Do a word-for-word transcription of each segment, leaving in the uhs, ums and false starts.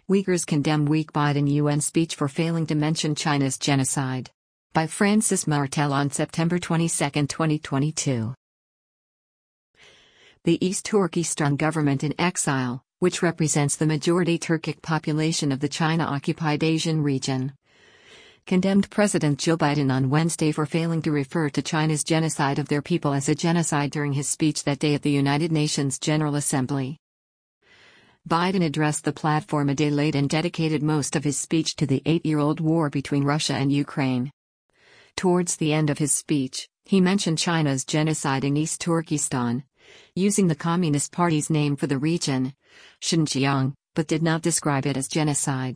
Uyghurs condemn weak Biden U N speech for failing to mention China's genocide. By Francis Martel on September twenty-second, twenty twenty-two. The East Turkestan government in exile, which represents the majority Turkic population of the China-occupied Asian region, condemned President Joe Biden on Wednesday for failing to refer to China's genocide of their people as a genocide during his speech that day at the United Nations General Assembly. Biden addressed the platform a day late and dedicated most of his speech to the eight-year-old war between Russia and Ukraine. Towards the end of his speech, he mentioned China's genocide in East Turkestan, using the Communist Party's name for the region, Xinjiang, but did not describe it as genocide.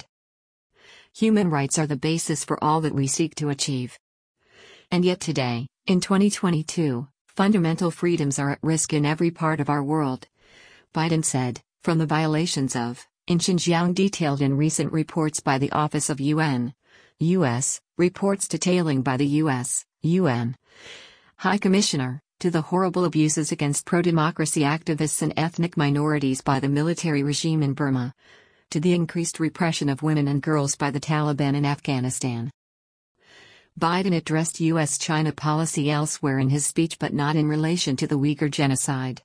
Human rights are the basis for all that we seek to achieve. And yet today, in twenty twenty-two, fundamental freedoms are at risk in every part of our world, Biden said, from the violations of, in Xinjiang detailed in recent reports by the Office of U N, U S, reports detailing by the U S, U N, High Commissioner, to the horrible abuses against pro-democracy activists and ethnic minorities by the military regime in Burma, to the increased repression of women and girls by the Taliban in Afghanistan. Biden addressed U S-China policy elsewhere in his speech but not in relation to the Uyghur genocide.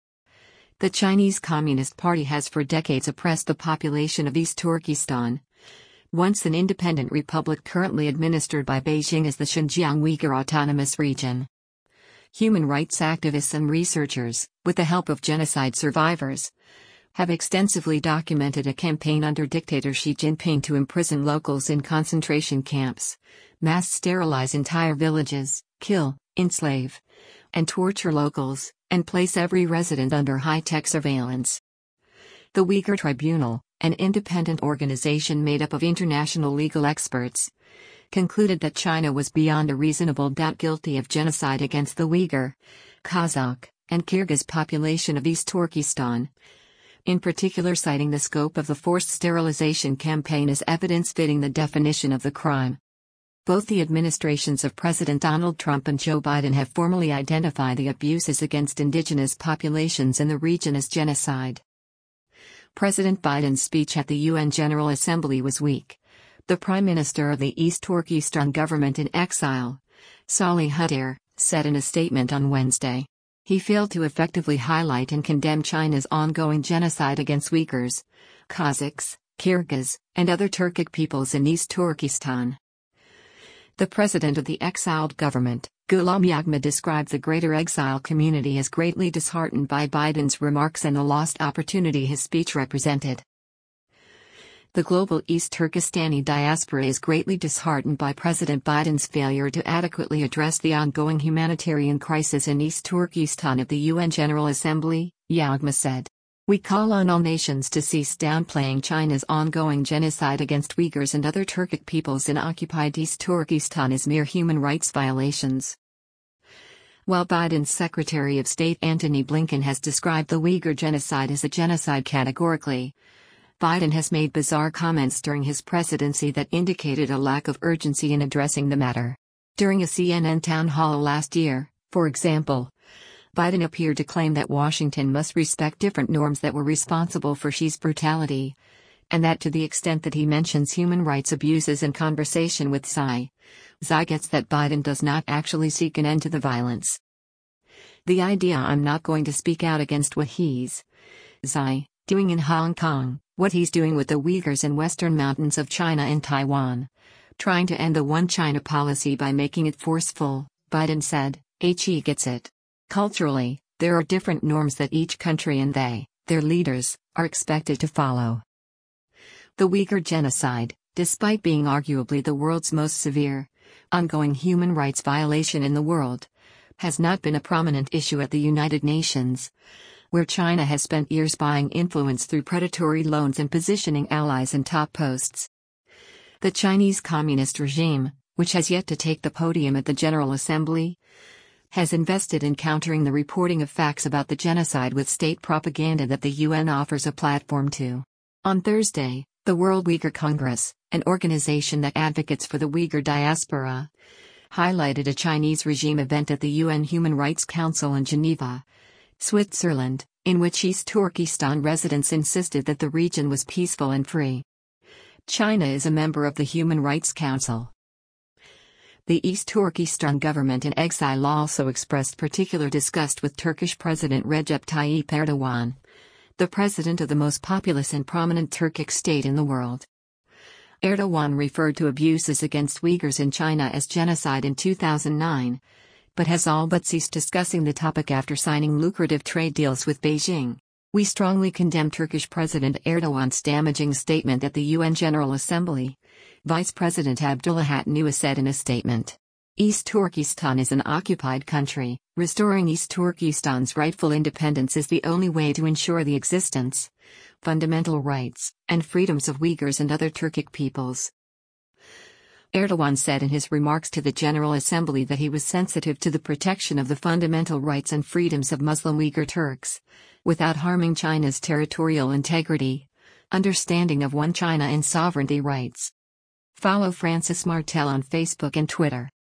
The Chinese Communist Party has for decades oppressed the population of East Turkestan, once an independent republic currently administered by Beijing as the Xinjiang Uyghur Autonomous Region. Human rights activists and researchers, with the help of genocide survivors, have extensively documented a campaign under dictator Xi Jinping to imprison locals in concentration camps, mass sterilize entire villages, kill, enslave, and torture locals, and place every resident under high-tech surveillance. The Uyghur Tribunal, an independent organization made up of international legal experts, concluded that China was beyond a reasonable doubt guilty of genocide against the Uyghur, Kazakh, and Kyrgyz population of East Turkestan, in particular citing the scope of the forced sterilization campaign as evidence fitting the definition of the crime. Both the administrations of President Donald Trump and Joe Biden have formally identified the abuses against indigenous populations in the region as genocide. President Biden's speech at the U N General Assembly was weak. The Prime Minister of the East Turkestan government in exile, Salih Hudayr, said in a statement on Wednesday. He failed to effectively highlight and condemn China's ongoing genocide against Uyghurs, Kazakhs, Kyrgyz, and other Turkic peoples in East Turkestan. The president of the exiled government, Ghulam Yaghma, described the greater exile community as greatly disheartened by Biden's remarks and the lost opportunity his speech represented. The global East Turkestani diaspora is greatly disheartened by President Biden's failure to adequately address the ongoing humanitarian crisis in East Turkestan at the U N General Assembly, Yaghma said. We call on all nations to cease downplaying China's ongoing genocide against Uyghurs and other Turkic peoples in occupied East Turkestan as mere human rights violations. While Biden's Secretary of State Antony Blinken has described the Uyghur genocide as a genocide categorically, Biden has made bizarre comments during his presidency that indicated a lack of urgency in addressing the matter. During a C N N town hall last year, for example, Biden appeared to claim that Washington must respect different norms that were responsible for Xi's brutality, and that to the extent that he mentions human rights abuses in conversation with Xi, Xi gets that Biden does not actually seek an end to the violence. The idea I'm not going to speak out against what he's, Xi, doing in Hong Kong, what he's doing with the Uyghurs in western mountains of China and Taiwan, trying to end the One China policy by making it forceful, Biden said, He gets it. Culturally, there are different norms that each country and they, their leaders, are expected to follow. The Uyghur genocide, despite being arguably the world's most severe, ongoing human rights violation in the world, has not been a prominent issue at the United Nations, where China has spent years buying influence through predatory loans and positioning allies in top posts. The Chinese Communist regime, which has yet to take the podium at the General Assembly, has invested in countering the reporting of facts about the genocide with state propaganda that the U N offers a platform to. On Thursday, the World Uyghur Congress, an organization that advocates for the Uyghur diaspora, highlighted a Chinese regime event at the U N Human Rights Council in Geneva, Switzerland, in which East Turkestan residents insisted that the region was peaceful and free. China is a member of the Human Rights Council. The East Turkestan government in exile also expressed particular disgust with Turkish President Recep Tayyip Erdogan, the president of the most populous and prominent Turkic state in the world. Erdogan referred to abuses against Uyghurs in China as genocide in two thousand nine, but has all but ceased discussing the topic after signing lucrative trade deals with Beijing. We strongly condemn Turkish President Erdogan's damaging statement at the U N General Assembly, Vice President Abdulahat Nuh said in a statement. East Turkestan is an occupied country. Restoring East Turkestan's rightful independence is the only way to ensure the existence, fundamental rights, and freedoms of Uyghurs and other Turkic peoples. Erdogan said in his remarks to the General Assembly that he was sensitive to the protection of the fundamental rights and freedoms of Muslim Uyghur Turks, without harming China's territorial integrity, understanding of one China and sovereignty rights. Follow Francis Martel on Facebook and Twitter.